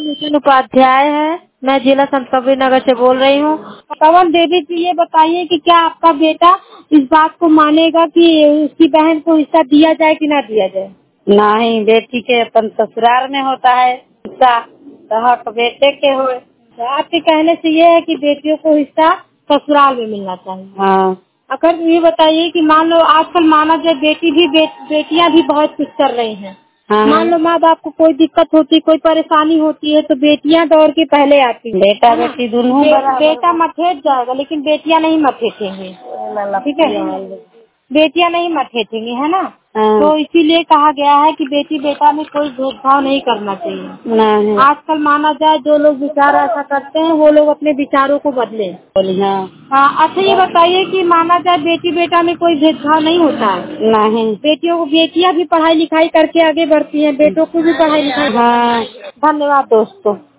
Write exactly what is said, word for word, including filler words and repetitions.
भूषण उपाध्याय है। मैं जिला संत कबीर नगर से बोल रही हूँ। पवन देवी जी, ये बताइए कि क्या आपका बेटा इस बात को मानेगा कि उसकी बहन को हिस्सा दिया जाए कि ना दिया जाए? नहीं, बेटी के अपन ससुराल में होता है हिस्सा, तो हक बेटे के हो। आपके कहने से ये है कि बेटियों को हिस्सा ससुराल में मिलना चाहिए। हाँ। अगर ये बताइए कि मान लो आजकल माना जाए बेटी भी बे, बेटियां भी बहुत कुछ कर रही हैं। हाँ। मान लो माँ बाप को कोई दिक्कत होती, कोई परेशानी होती है तो बेटियां दौड़ के पहले आती हैं। बेटा बेटी दोनों बे, बराबर। बेटा मठेट जाएगा लेकिन बेटियां नहीं मठेटेंगी। ठीक है, बेटियां नहीं मठेटेंगी, है ना। हाँ। तो इसीलिए कहा गया है कि बेटी बेटा में कोई भेदभाव नहीं करना चाहिए। नहीं। आजकल माना जाए जो लोग विचार ऐसा करते हैं वो लोग अपने विचारों को बदले। हाँ। हाँ, अच्छा ये बताइए कि माना जाए बेटी बेटा में कोई भेदभाव नहीं होता है। नहीं। बेटियों को बेटियां भी पढ़ाई लिखाई करके आगे बढ़ती हैं, बेटों को भी पढ़ाई लिखाई। हाँ। धन्यवाद दोस्तों।